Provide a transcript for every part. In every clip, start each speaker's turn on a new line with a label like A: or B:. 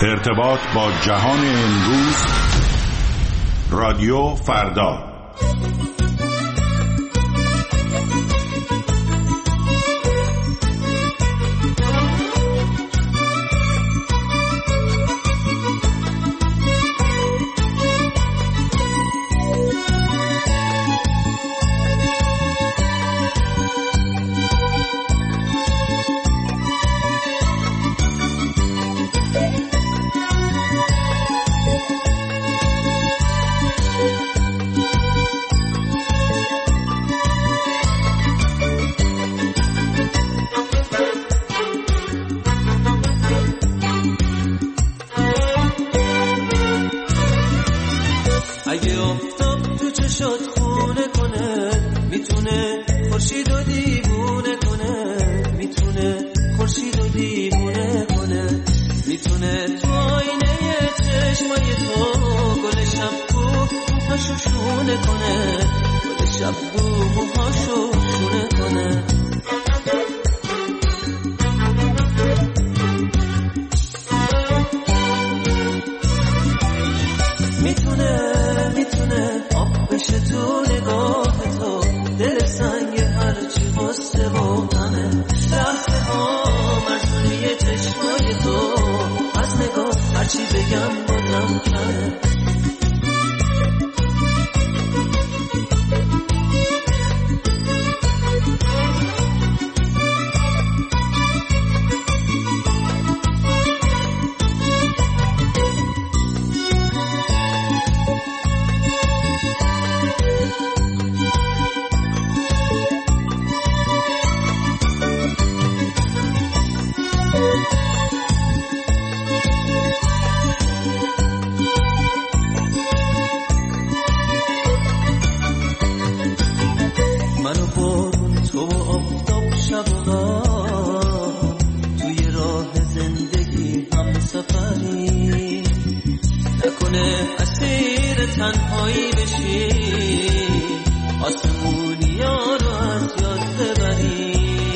A: ارتباط با جهان امروز، رادیو فردا.
B: اگه آفتاب تو چشات خونه کنه، میتونه خورشید و دیوونه کنه، میتونه خورشید و دیوونه کنه، میتونه تو آینه چشمای تو گل شب بو موهاشو شونه کنه، گل شب بو موهاشو شونه کنه. میتونه آب بشه تو نگاه تو، دل سنگ هرچی غصه و غمه، لحظه ها مرزونه چشمای تو، از نگاه هرچی بگم بازم کمه. منو بارون تو و آفتاب شب و توی راه زندگی هم سفری، نکنه اسیر تنهایی بشی، آسمونی ها رو از یاد ببری.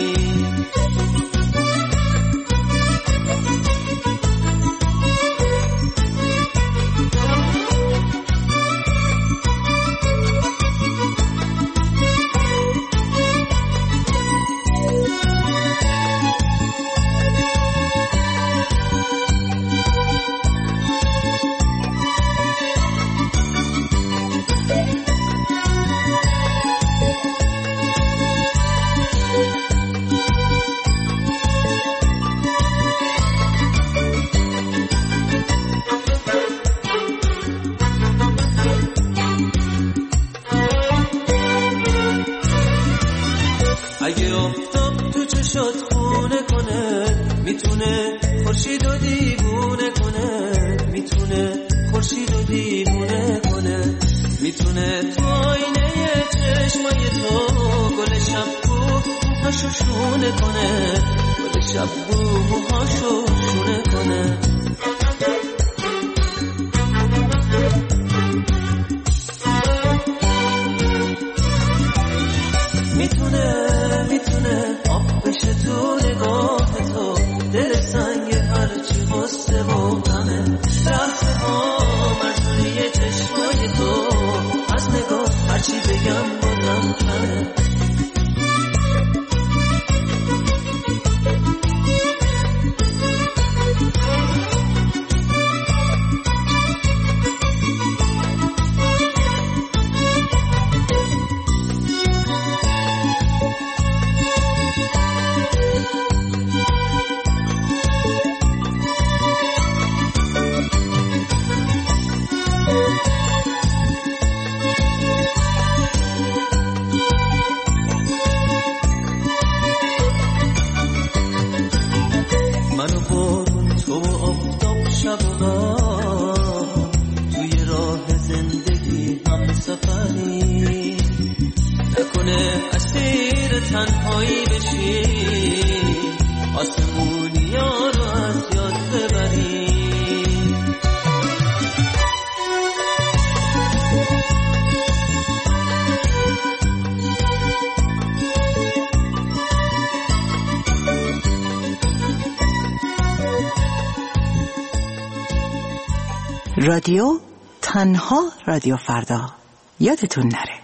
B: اگه آفتاب تو چشات خونه کنه، میتونه خورشید و دیوونه کنه، میتونه خورشید و دیوونه کنه، میتونه تو آینه چشمای تو گل شب بو موهاشو شونه کنه، گل شب بو موهاشو شونه کنه. میتونه آب بشه تو نگاه تو، دل سنگ هرچی غصه و غمه، لحظه ها مرزونه چشمای تو، از نگاه هرچی بگم بازم کمه. منو بارون تو و آفتاب شب و توی راه زندگی هم سفری، نکنه اسیر تنهایی بشی، آسمونی ها رو از یاد ببری.
C: رادیو تنها رادیو فردا، یادتون نره.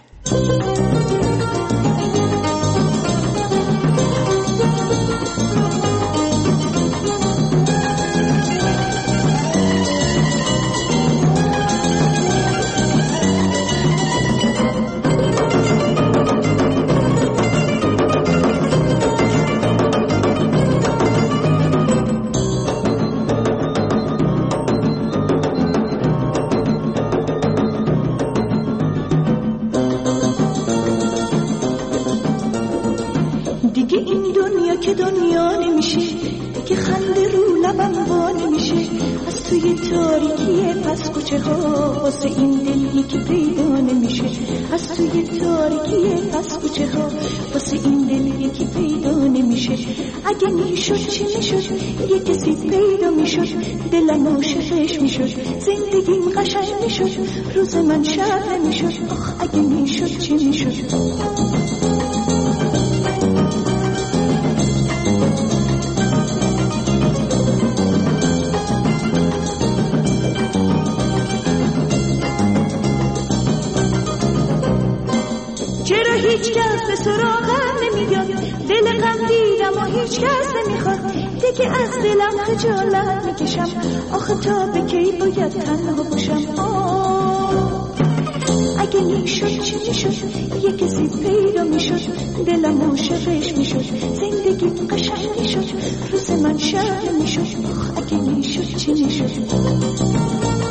D: تاریکی پس کوچه ها واسه این دلی که پیدا نمیشه، از توی تاریکی پس کوچه ها واسه این دلی که پیدا نمیشه. اگه میشد چی میشد، یه کسی پیدا میشد، دلم عاشقش میشد، زندگیم قشنگ میشد، روز من شب نمیشد. آخ اگه میشد چی میشد. هیچ کس به سراغم نمیاد، دل غم دیدم و هیچ کس نمیخواد، دیگه از دلم خجالت میکشم، آخه تا به کی باید تنها باشم. اگه میشد چی میشد، یه کسی پیدا میشد، دلم عاشقش میشد، زندگی قشنگ میشد، روز من شب میشد. آخ اگه میشد چی میشد.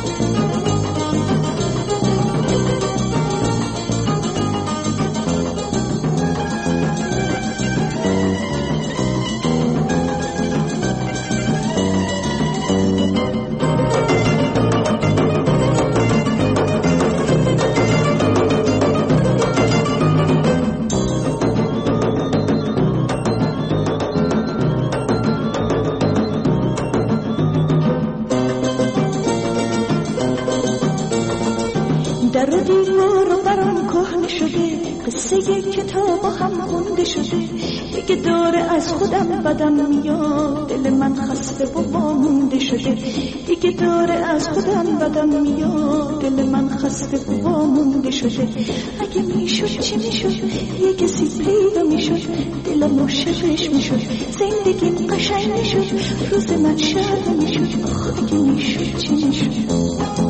D: در و دیوار رو برام کهنه شده، قصه کتاب هم خونده شده، دیگه داره از خودم بدم میاد، دل من خسته و وامونده شده، دیگه داره از خودم بدم میاد، دل من خسته و وامونده شده. اگه میشد چی میشد، یه کسی پیدا میشد، دلم عاشقش میشد، زندگیم قشنگ میشد، روز من شب میشد. آخ اگه میشد چی میشد.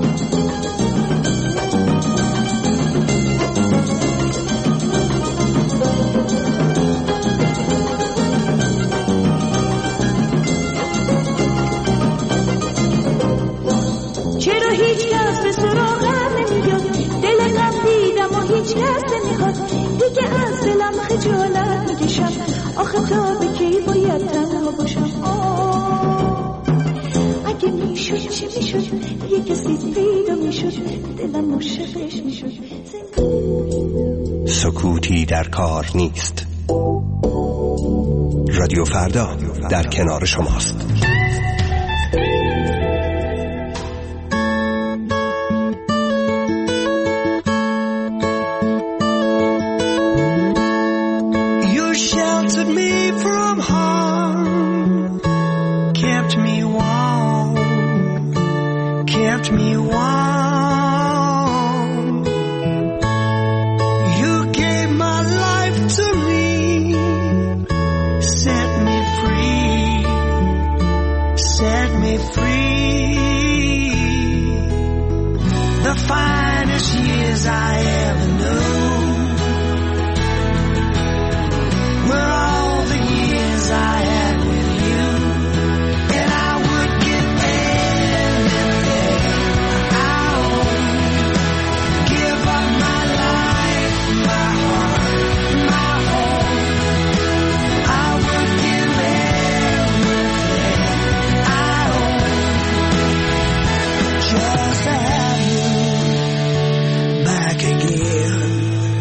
D: خجالت میکشم، آخه تا به کی باید تنها باشم. اگه میشد چی میشد، یه کسی پیدا میشد، دلم عاشقش میشد.
E: سکوتی در کار نیست. رادیو فردا در کنار شماست.
F: Just to have you back again.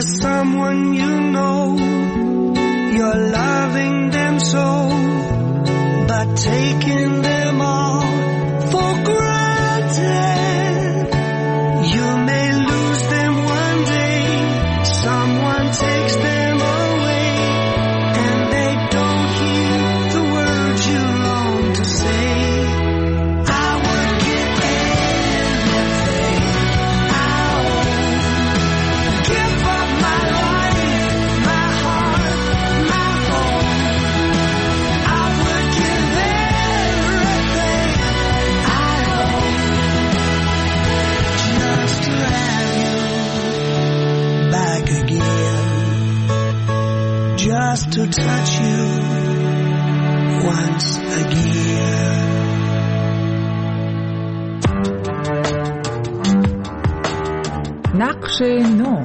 F: someone you know, you're loving them so, but taking them all for granted. You may lose them one day, someone takes them away, and they don't hear the words you long to say. I would give everything I own, give up my life, my heart, my home. I would give everything I own just to have you back again, just to touch you once again.
G: نقش نو.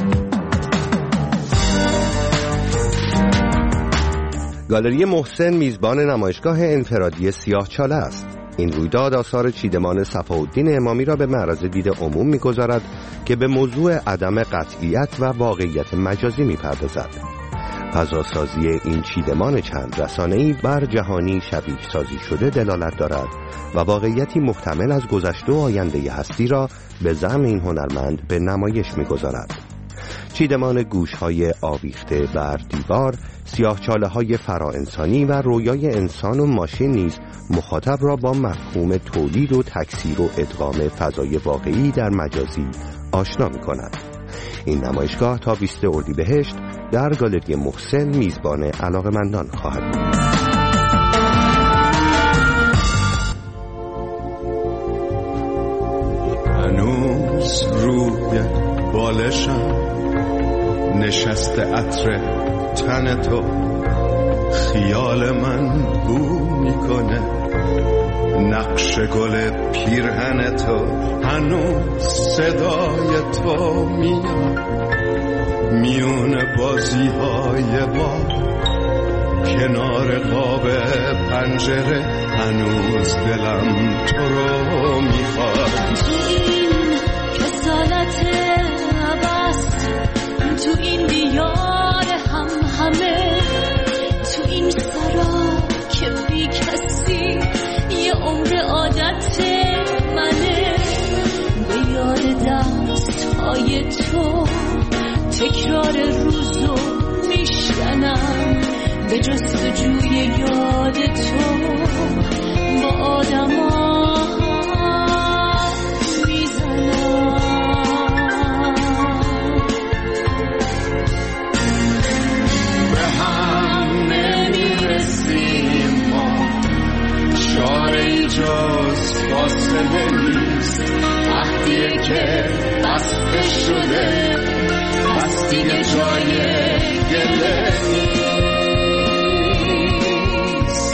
E: گالری محسن میزبان نمایشگاه انفرادی سیاهچاله است. این رویداد آثار چیدمان صفاالدین امامی را به معرض دید عموم می‌گذارد که به موضوع عدم قطعیت و واقعیت مجازی می‌پردازد. فضاسازی این چیدمان چند رسانه‌ای بر جهانی شبیه سازی شده دلالت دارد و واقعیتی محتمل از گذشته و آینده هستی را به زعم این هنرمند به نمایش می‌گذارد. چیدمان گوش‌های آویخته بر دیوار، سیاه‌چاله‌های فراانسانی و رویای انسان و ماشین نیز مخاطب را با مفهوم تولید و تکثیر و ادغام فضای واقعی در مجازی آشنا می‌کند. این نمایشگاه تا 20 اردیبهشت در گالری محسن میزبان علاقه‌مندان خواهد بود.
A: هنوز روی بالشم نشسته عطر تن تو، خیال من بو میکنه نقش گل پیرهن تو، هنوز صدای تو میاد میون بازی های با کنار قاب پنجره، هنوز دلم تو رو میخواد.
D: تو این کسالت عبست، تو این دیار همه، تو این سرا که بی کسی یه عمر عادت منه، به یاد دستهای تو تکرار روزو میشکنم، به جستجوی یاد تو با آدما میزنم.
A: به هم نمیرسیم ما، چاره‌ای جز فاصله نیست، وقتیه که بسته شده پس دیگه جای گله نیست.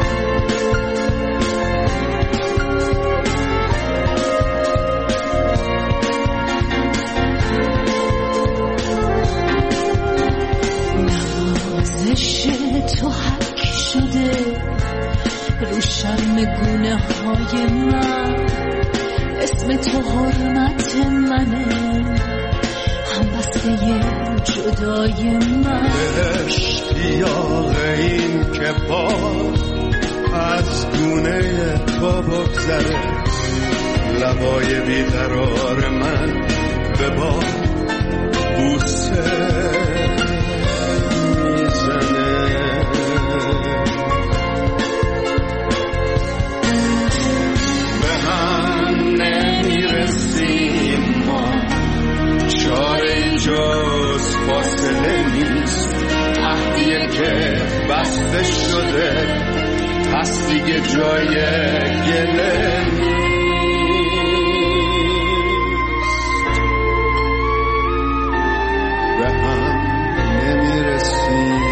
D: نوازش تو حک شده رو شرم گونه های من، اسم تو حرمت منه، هم بسته جدای من.
A: اشتیاق این که پا از گونه تو بگذره، لبای بیقرار من به با بوسه میزنه. به هم نمیرسیم ما، چاره جز فاصله نیست، عهدیه که بسته شده پس دیگه جای گله نیست. به هم نمیرسیم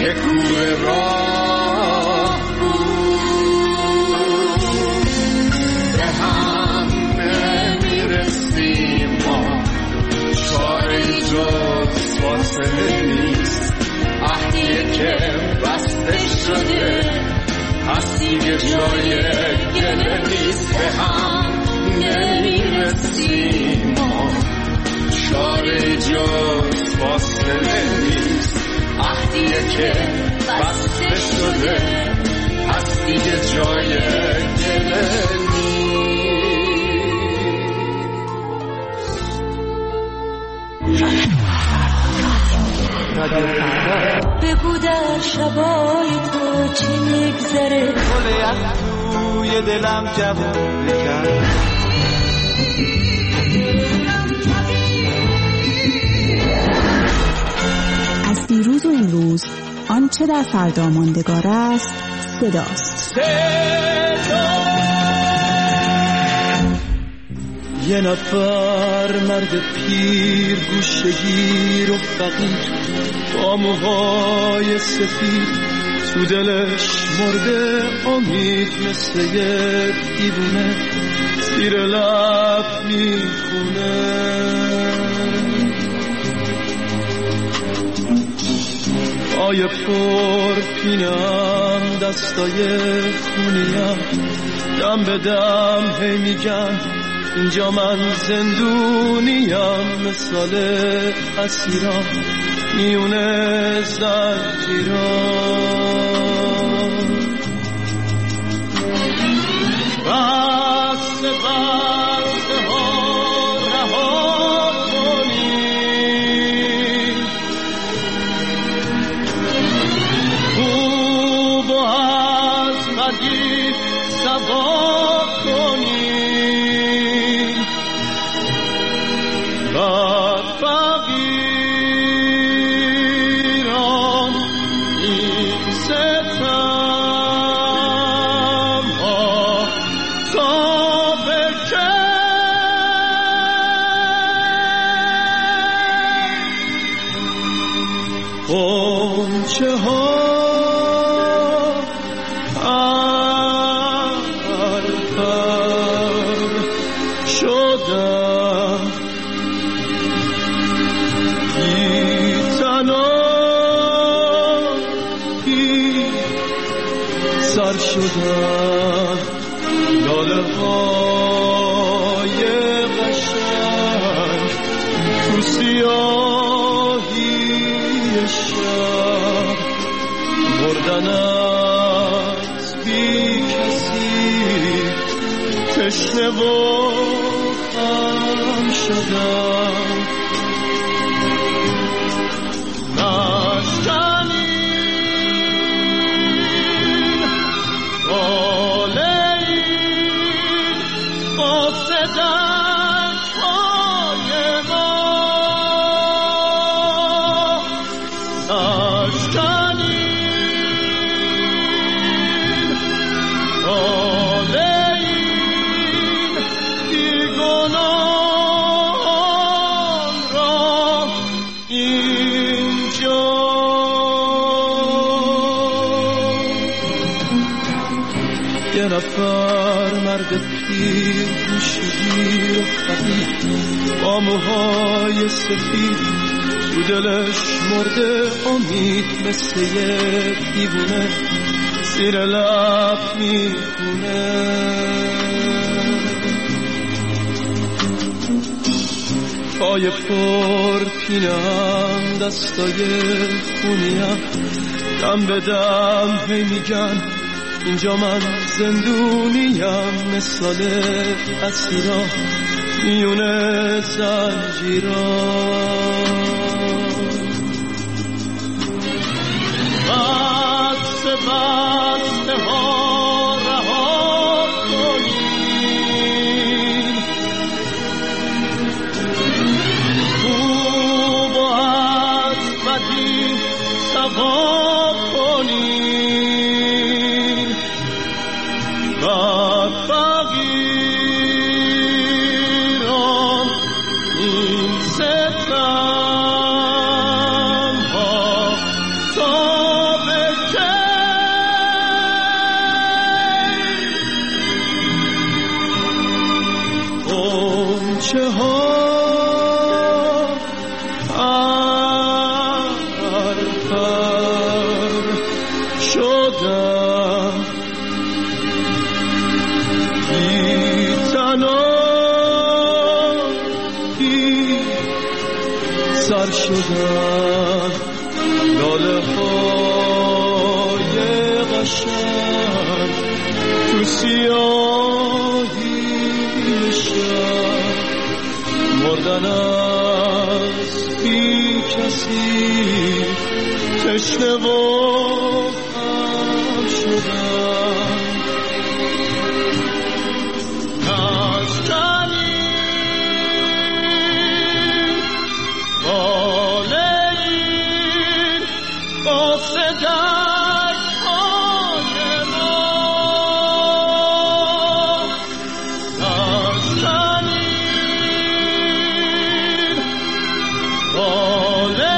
A: به کوه راه بود. به هم نمیرسیم ما، چاره جز فاصله نیست. عهدی که بسته شده هست دیگه جای گله نیست. به هم نمیرسیم ما، چاره جز فاصله نیست. عهدی که بسته شده هست دیگه جای گله
D: بگو در شبای تو چی میگذره،
B: گل یخ توی دلم جوون کرد.
C: از دیروز و امروز آنچه در فردا ماندگار است صداست.
B: یه نفر مرد پیر گوشه‌گیر و فقیر با موهای سفید، تو دلش مرده امید مثل یه دیوونه، زیر لب میخونه. پای پر پینم دستای خونیم، دم به دم هی میگم اینجا من زندونیم، مثال اسیران میونه زنجیران. بس بسته ها رها کنیم، خوب و از قدیم سوا کنیم. بر فقیران این ستم ها تا به که غنچه ها شدن لاله های قشنگ تو سیاهی شب، مردن از بی کسی تشنه و خم شدن. یه نفر مرد پیر گوشه‌گیر و فقیر با موهای سفید، تو دلش مرده امید مثل یه دیوونه، زیر لب میخونه. پای پر پینم دستای خونیم، دم به دم هی میگن اینجا من زندونیم، مثال اسیرا میونه زنجیران. بسته بسته ها رها کنیم، خوب و از بدی سوا کنیم. بر فقیران این ستم ها تا
A: ریشه ها شدم بی تنهایی سر شدم لاله های قشنگ تو سیاهی شب مردن از بی کسی تشنه و خم شدم نشکنی باله این قفل درهای ما نشکنی باله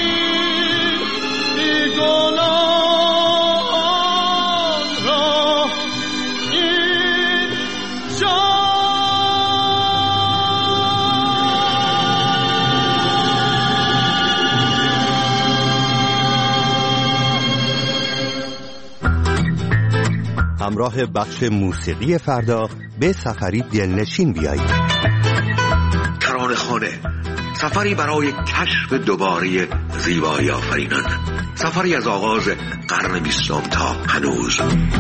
E: همراه بخش موسیقی فردا به سفری دلنشین بیایید.
G: ترانه‌خانه، سفری برای کشف دوباره زیبایی آفرینان، سفری از آغاز قرن 20 تا هنوز.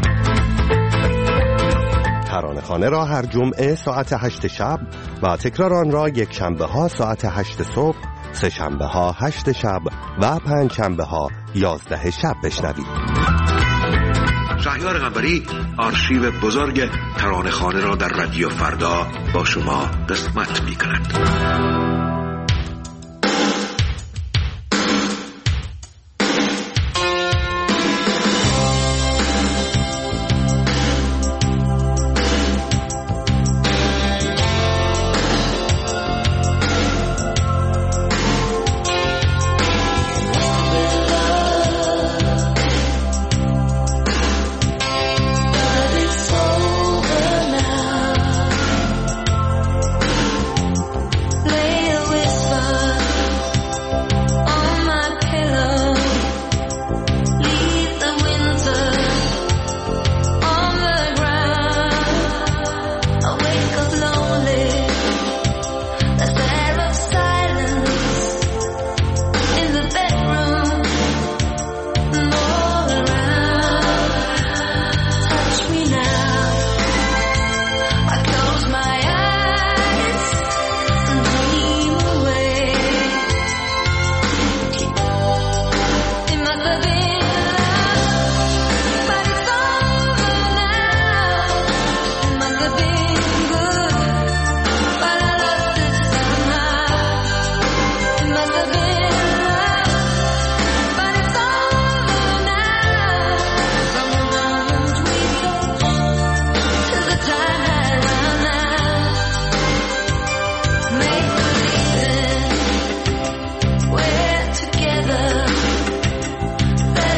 E: ترانه‌خانه را هر جمعه ساعت 8 شب و تکرار آن را یک شنبه ها ساعت 8 صبح، سه شنبه ها 8 شب و پنج شنبه ها 11 شب بشنوید.
G: شهریار قنبری آرشیو بزرگ ترانه‌خانه را در رادیو فردا با شما قسمت می‌کند.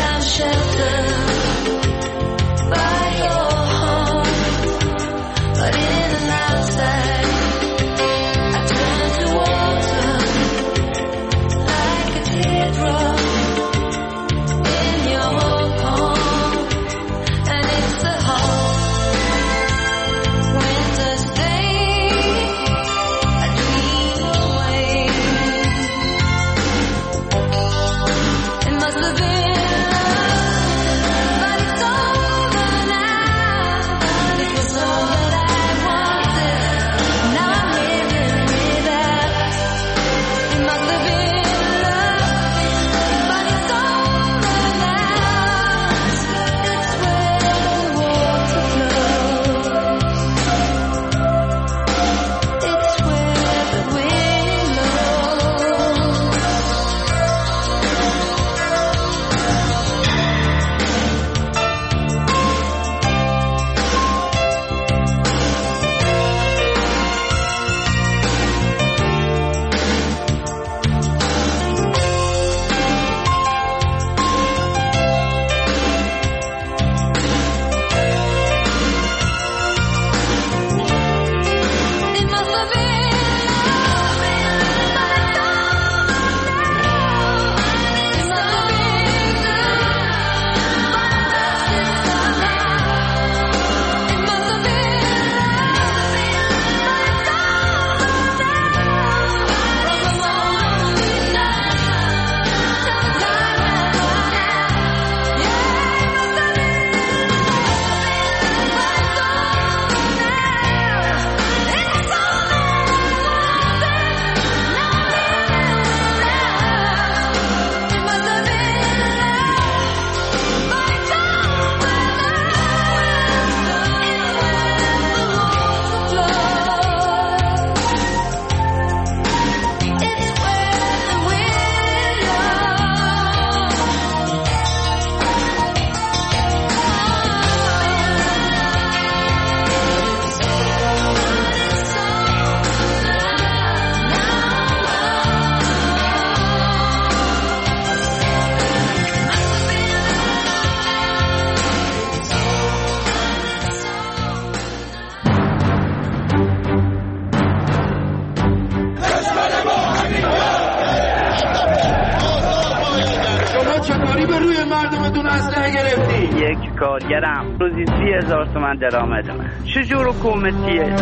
H: But به روی مردمتون اسلحه گرفتی؟
I: یک کارگرم روزی 30,000 تومان درآمد من. چجور حکومتیه؟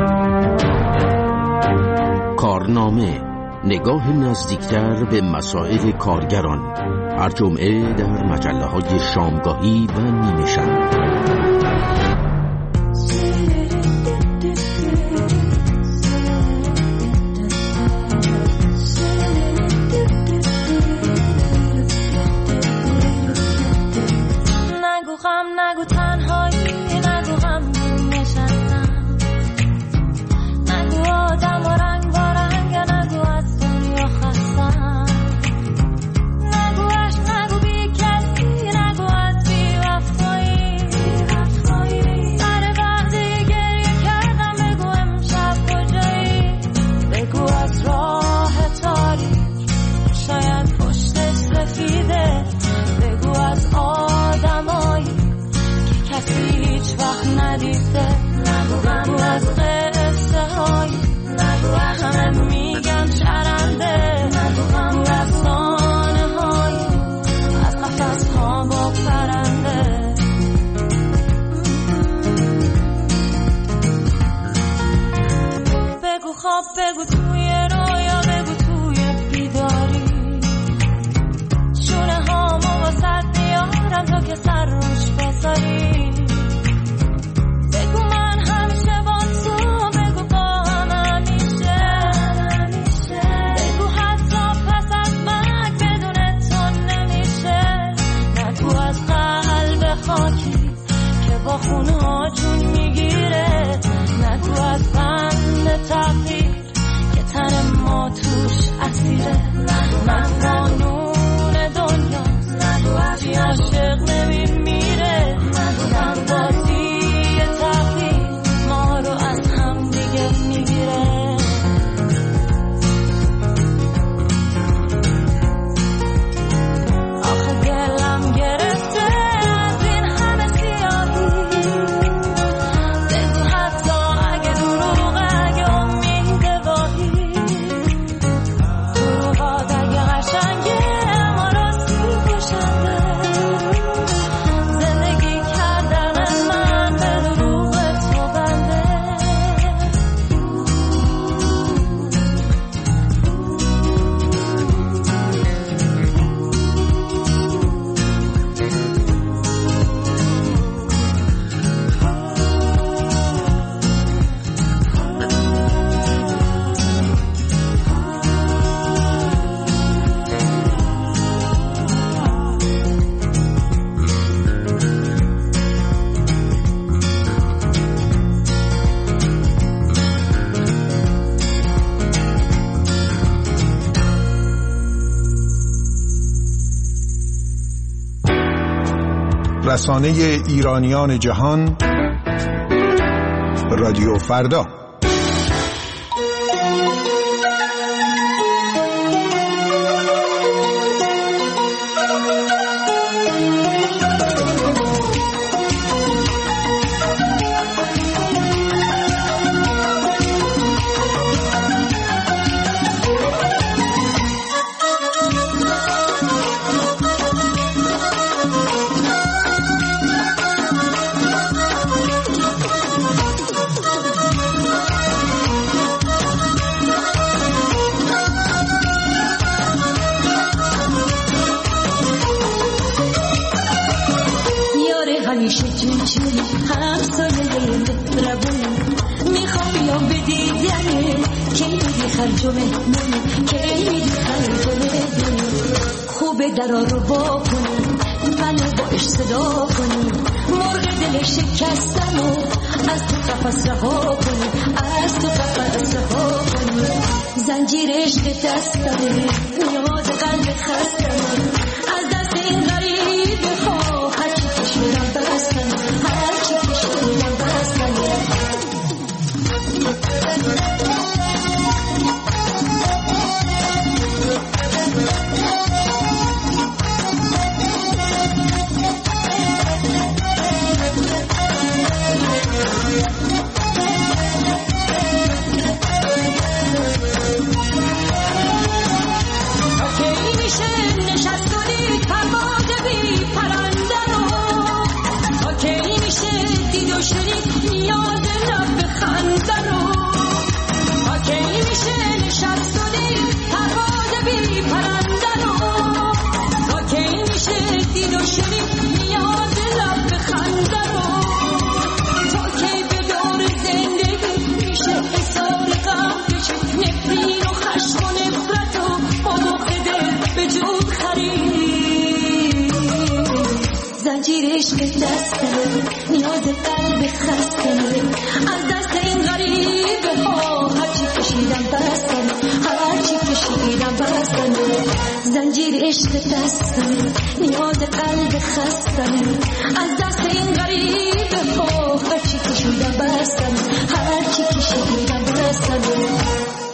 J: کارنامه، نگاه نزدیکتر به مسائل کارگران، هر جمعه در مجله‌های شامگاهی و نیمه شب.
K: نگو تنهایی، نگو غم نشستم، نگو آدم و رنگ با رنگ، نگو از دنیا خستم، نگو عشق، نگو بی کسی، نگو از بی وفایی. سر وقتی گریه کردم بگو امشب کجایی، بگو از راه تاریک شاید پشتش سفیده، بگو از آدمایی که کسی هیچ وقت ندیده، بگو از قصه هایی همه میگن شرنده، بگو افسانه هایی از قفس ها با پرنده. بگو خواب، بگو توی رویا، بگو توی بیداری، شونه هامو واسد بیارم تا که سر روش بذاری، بگو من همیشه با تو، بگو با هم همیشه، بگو حتی پس از مرگ بدون تو نمیشه، نگو از قلب خاکی که با خونها جون میگیره، نگو از بند تقدیر که تن ما توش اسیره، من قانون دنیا چی عاشق نمیمیره، من بازی تقدیر ما رو از هم دیگه میگیره. آخه دلم گرفته از این همه سیاهی، بگو حتی اگه دروغه، اگه امید واهی، دروغات اگه قشنگه اما راستی کشنده، زندگی کردن من به دروغ تو بنده.
L: رسانه ایرانیان جهان، رادیو فردا.
D: همیشه چون همسایه مهربونی، میخوام بیام به دیدنه، کی میدی خرج و مهمونی، کی میدی خرج و مهمونی، خوبه درا رو با کنی، منو باش صدا کنی، مرغ دل شکستم و از تو قفس رها کنی، از تو قفس رها کنی، زنجیر عشق دستمه، یاد قلبت خستمه، از دست این غریبه ها هرچی کشیدم بستم، هرچی کشیدم بستم.
K: میشه نشست کنی
D: عشق دستمه، نیاز قلب خستمه، از دست این غریبه ها هرچی کشیدم بستمه، هرچی کشیدم بستمه. زنجیر عشق دستمه، نیاز قلب خستمه، از دست این غریبه ها هرچی کشیدم بستمه، هرچی کشیدم بستمه.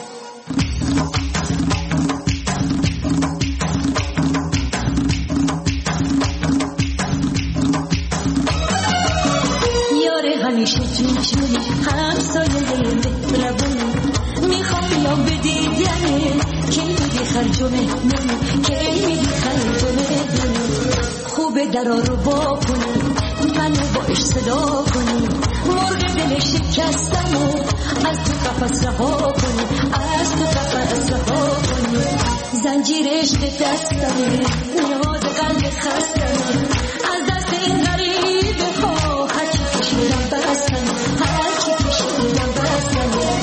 D: همیشه جونی همسایه مهربونی، میخوام یا به دیدنه که میدی خرجمه نمی، که میدی خرجمه نمی. خوبه درا رو با کنی، منو باش صدا کنی، مرغ دل شکستم و از تو قفص رها کنی، از تو قفص رها کنی. زنجیر عشق دستمه، نیاز قلب خستمه، از دست این غریبه ها هرچی کشیدم بستمه، هرچی کشیدم بستمه.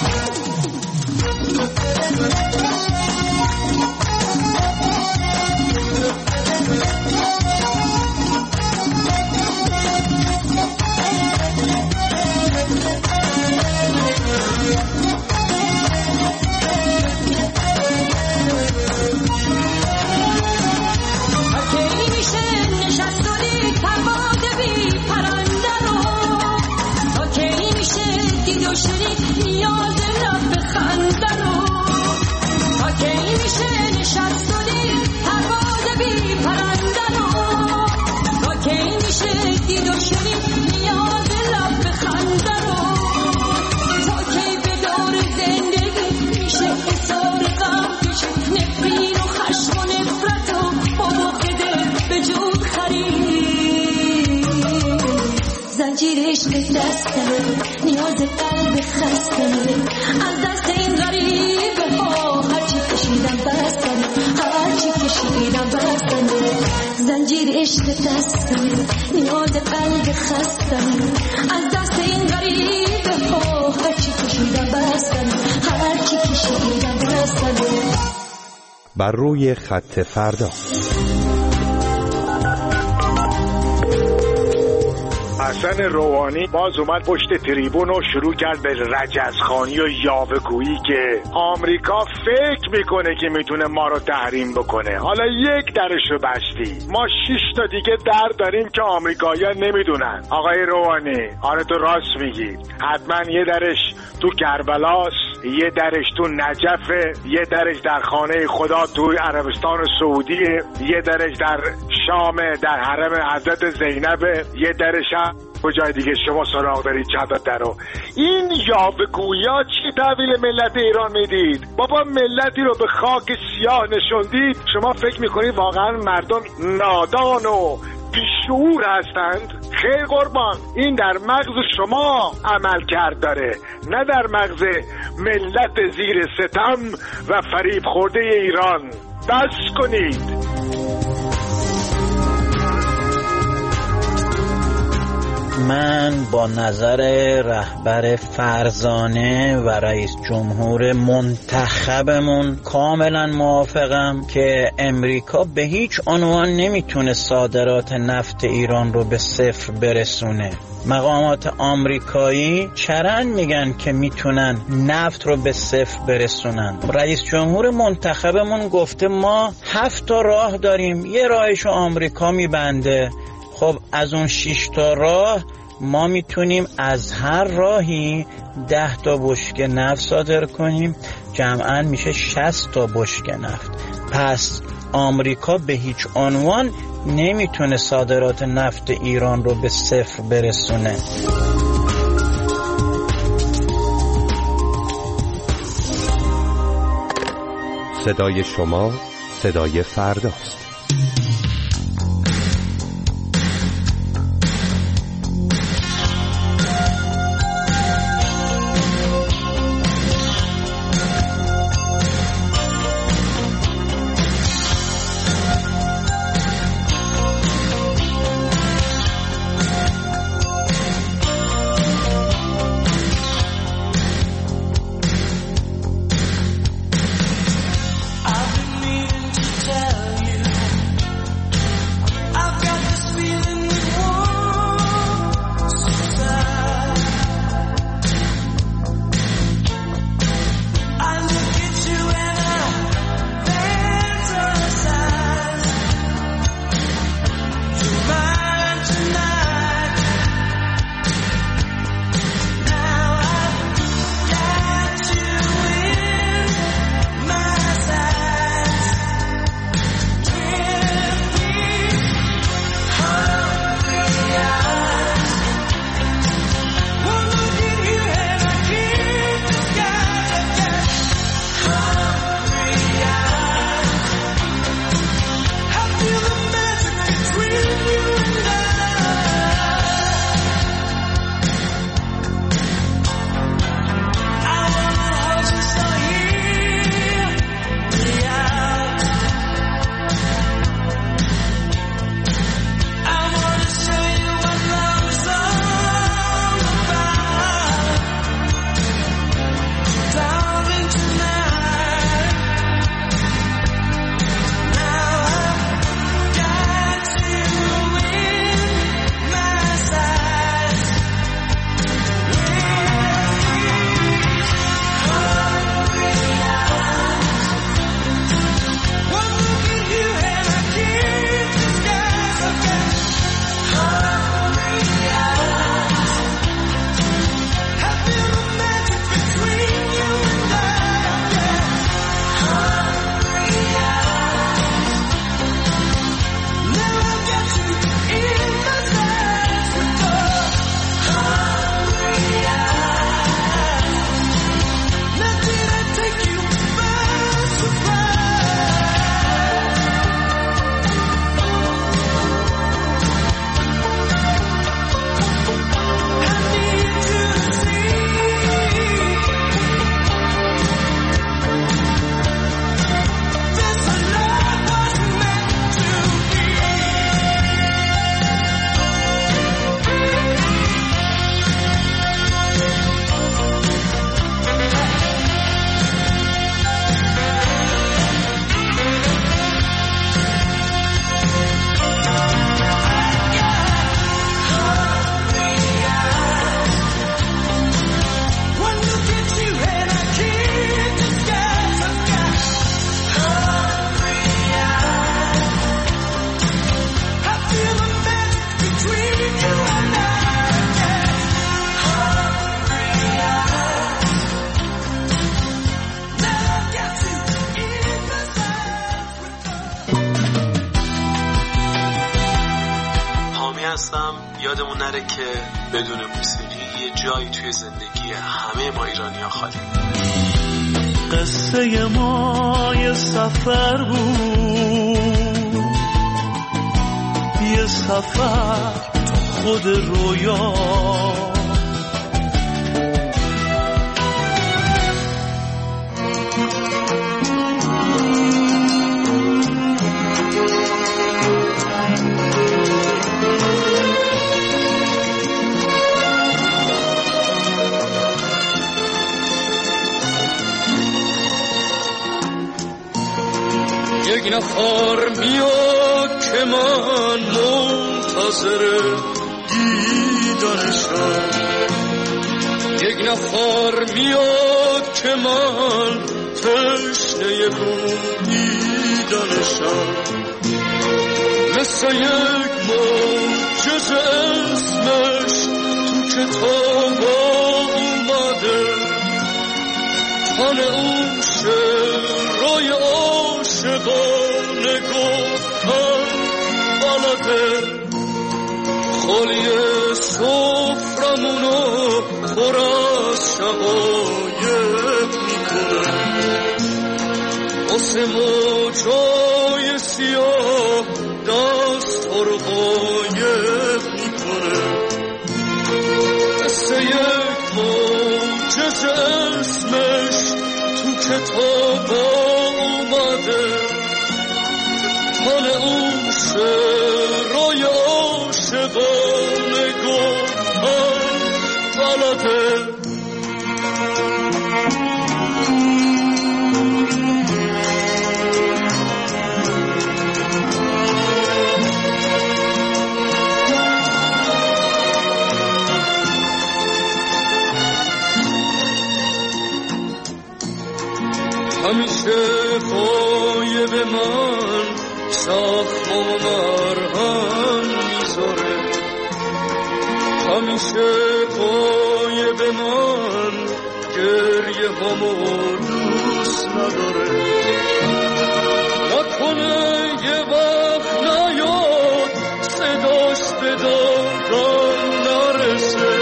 D: زنجیر عشق دستمه، نیاز قلب خستمه، از دست این غریبه ها هرچی کشیدم بستمه، هرچی کشیدم بستمه. زنجیر عشق دستمه، نیاز قلب خستمه، از دست این غریبه ها هرچی کشیدم بستمه، هرچی کشیدم بستمه.
E: بر روی خط فردا.
M: حسن روحانی باز اومد پشت تریبون و شروع کرد به رجزخوانی و یاوه‌گویی که آمریکا فکر میکنه که میتونه ما رو تحریم بکنه. حالا یک درشو بستی، ما 6 تا دیگه در داریم که آمریکایی‌ها نمیدونن. آقای روحانی آره تو راست میگی، حتما یه درش تو کربلاست، یه درش تو نجفه، یه درش در خانه خدا تو عربستان سعودیه، یه درش در شام در حرم حضرت زینبه، یه درش هم کجای دیگه شما سراغ دارید چند تا رو. این یاوه‌گویی چی تحویل ملت ایران میدید؟ بابا ملتی رو به خاک سیاه نشوندید. شما فکر میکنید واقعا مردم نادان و بیشعور هستند؟ خیر قربان، این در مغز شما عمل کرد داره، نه در مغز ملت زیر ستم و فریب خورده ایران. بس کنید.
N: من با نظر رهبر فرزانه و رئیس جمهور منتخبمون کاملا موافقم که امریکا به هیچ عنوان نمیتونه صادرات نفت ایران رو به صفر برسونه. مقامات آمریکایی چرند میگن که میتونن نفت رو به صفر برسونن. رئیس جمهور منتخبمون گفته ما 7 تا راه داریم، یه راهشو آمریکا میبنده. خب از اون 6 تا راه ما میتونیم از هر راهی 10 تا بشکه نفت صادر کنیم، جمعاً میشه 60 تا بشکه نفت. پس آمریکا به هیچ عنوان نمیتونه صادرات نفت ایران رو به صفر برسونه.
E: صدای شما صدای فرداست.
F: I've been meaning to tell you
O: یادمون نره که بدون موسیقی یه جایی توی زندگی همه ما ایرانی‌ها خالی.
A: قصه ما یه سفر بود، یه سفر خود رویا، یک نفر میاد که من منتظر دیدنشم، یک نفر میاد که من تشنه بودنشم، مثل یک معجزه اسمش تو کتاب اومده، تن اون شعرهای عاشقانه گفتن بلده، خالی سفرمونو پر از شقایق میکنه، واسه موجای سیاه دست ها رو قایق میکنه، مثل یک معجزه اسمش تو کتاب اومده، حال اون شعرهای عاشقانه گفتن بلده. همیشه پای به من زخم و مرهم میذاره، همیشه پای به من گریه همو دوست نداره، نکنه یه وقت نیاد صداش به دارم نرسه،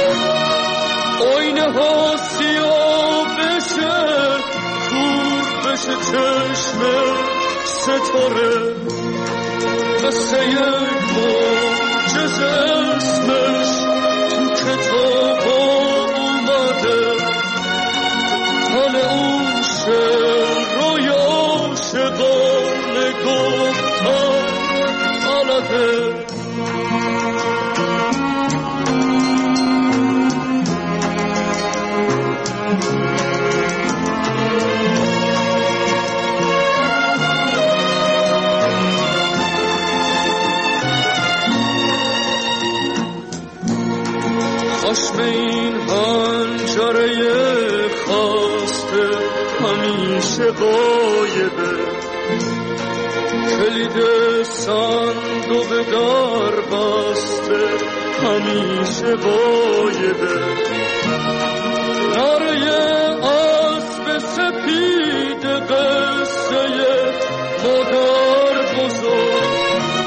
A: آینه ها سیاه بشه بشه چشم ستاره، مثل یک معجزه اسمش تو کتاب اومده، حال اون شعرهای عاشقانه گفتن بلده. خشم این حنجره خاسته همیشه غایبه، کلید صندوق در بسته همیشه غایبه، نره اسب سپید قصه مادر بزرگ،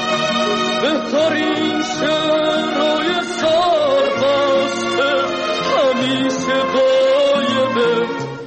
A: بهترین شعرهای سربسته همیشه غایبه،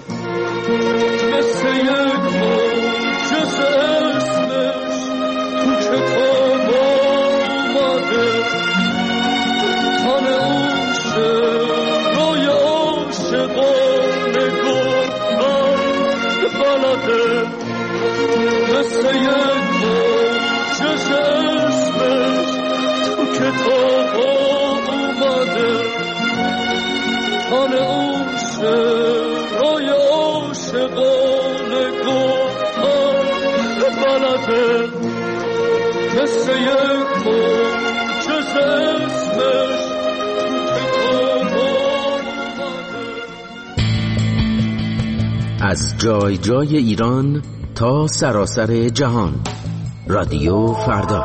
A: مثل یک معجزه اسمش تو کتاب اومده، تن اون شعرهای عاشقانه گفتن بلده، مثل یک معجزه اسمش تو کتاب اومده، تن اون شعرهای عاشقانه گفتن بلده، مثل یک معجزه اسمش تو کتاب اومده.
J: از جای جای ایران تا سراسر جهان، رادیو فردا.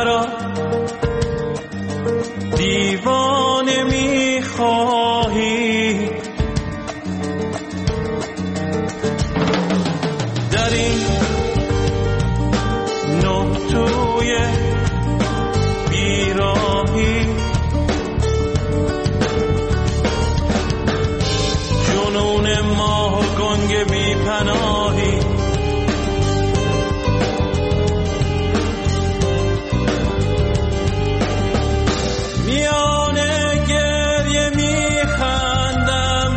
A: مرا دیوانه میخواهی، در این نقطوی بیراهی جنون ماه و گنگ بی پناهی، میانه گریه میخندم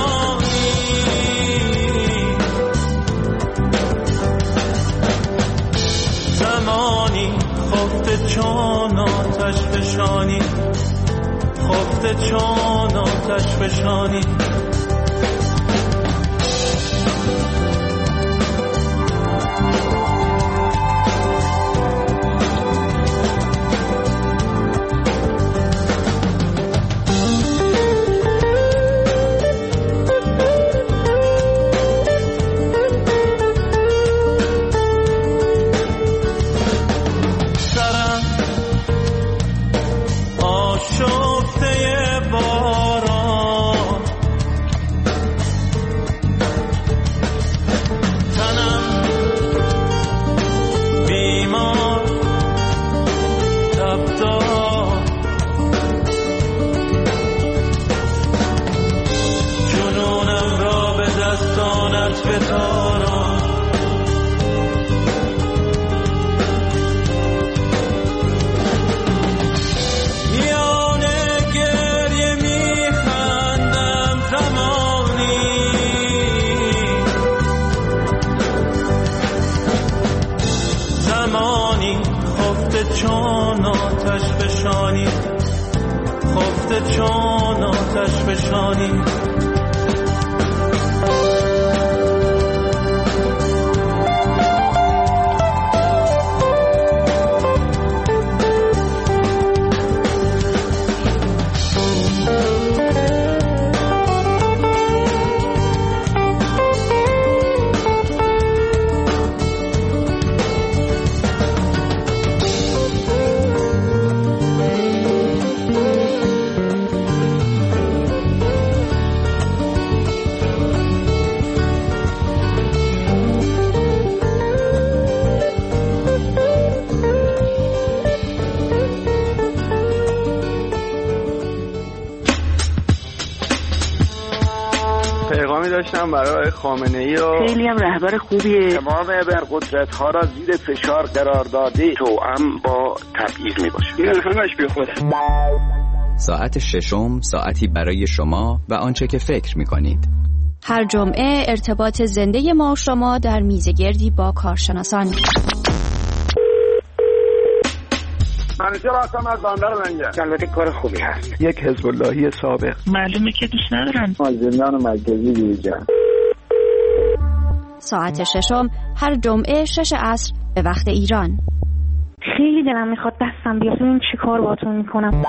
A: زمانی خفته چون آتش فشانی، خفته چون آتش فشانی. چون آتش فشانی، خفته چون آتش فشانی.
I: داشتم برای خامنه‌ای و
P: خیلی هم رهبر خوبیه.
I: تمام ابرقدرت‌ها را زیر فشار قرار داده توأم با تبعیض میباشه. این همش بی خوده.
Q: ساعت ششم ساعتی برای شما و آنچه که فکر می‌کنید.
R: هر جمعه ارتباط زنده ما و شما در میزگردی با کارشناسان.
I: منیجر هستم از بندر لنگر. البته کار خوبی هست. یک حزب اللهی سابق.
P: معلومه که دوست ندارن.
I: زندان مرکزی دیجا.
R: ساعت ششم هر جمعه 6 عصر به وقت ایران.
P: خیلی دلم میخواد دستم بیاد ببینم چی کار باهاتون میکنم.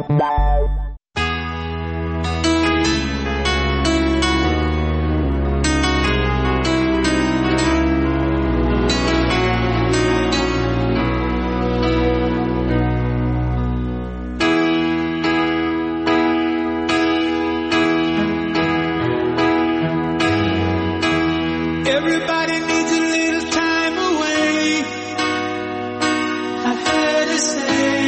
F: Everybody needs a little time away. I've heard her say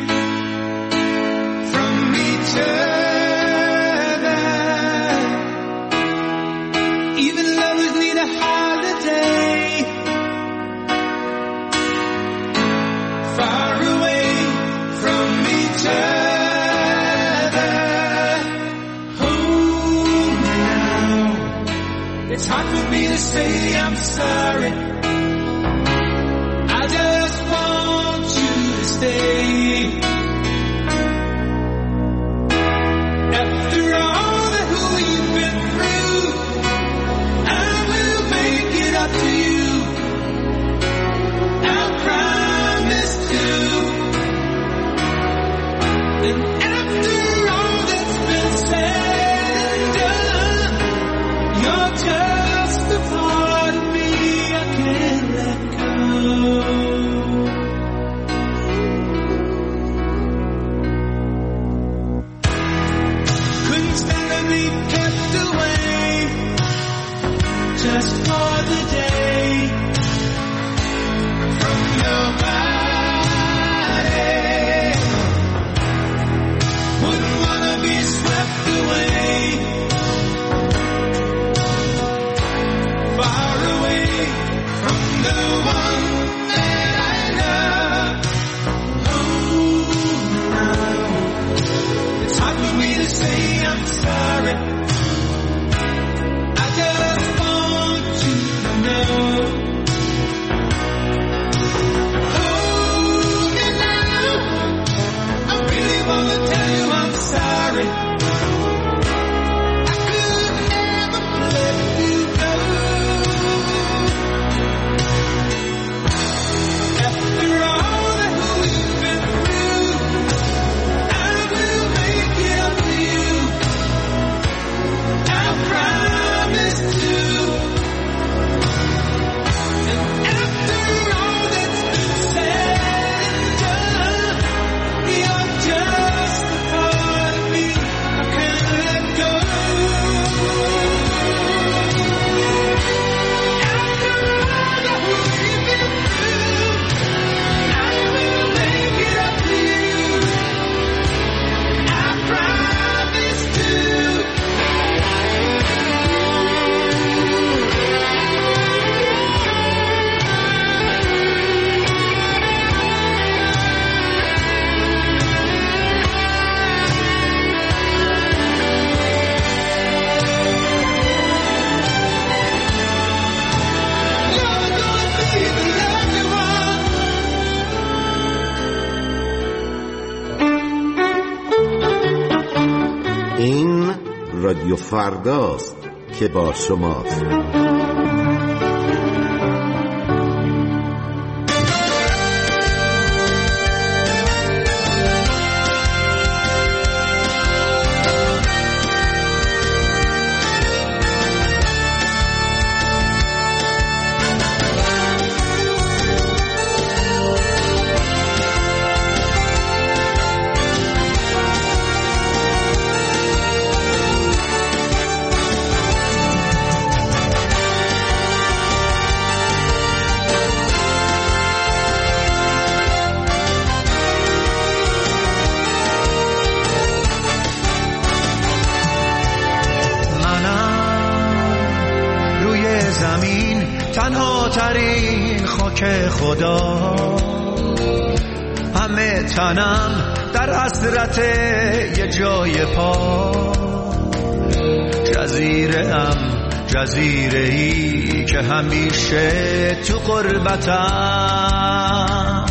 F: from each other. Even lovers need a holiday. Far away from each other. Hold me now. It's hard for me to say I'm sorry. I just want you to stay. After all that who you've been through, I will make it up to you. I promise to. And after all that's been said and done, you're just a part of me I can't
S: رادیو فرداست که با شماست.
F: تنها ترین خاک خدا، همه تنم در حسرت یه جای پا. جزیره‌ای که همیشه تو غربتم.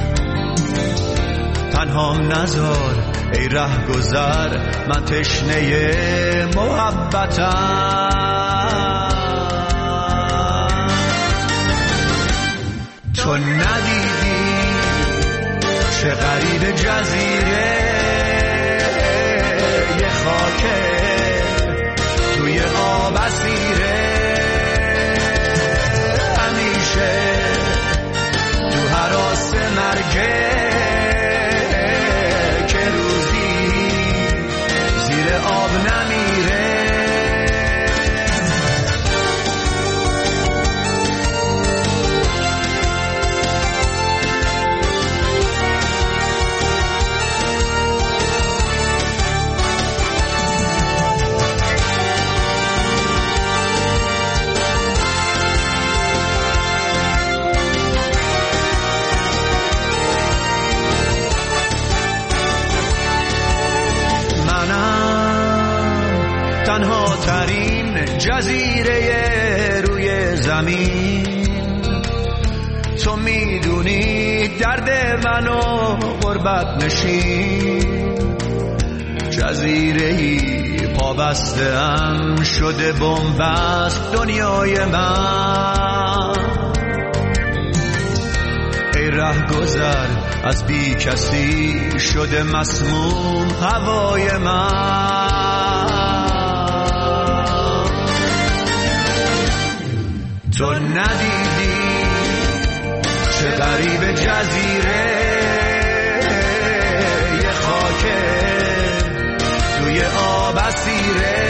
F: تنهام نذار ای رهگذر، من تشنه محبتم. تو ندیدی چه غریب جزیره، یه خاکه توی آب اسیره. همیشه تو هراس مرگه که روزی زیر آب نمیره. تنها ترین جزیره روی زمین. تو میدونی درد منو غربت نشین. جزیره‌ای پابسته ام شده بنبست دنیای من. ای رهگذر از بی کسی شده مسموم هوای من. تو ندیدی چه غریب جزیره، یه خاکه توی آب اسیره.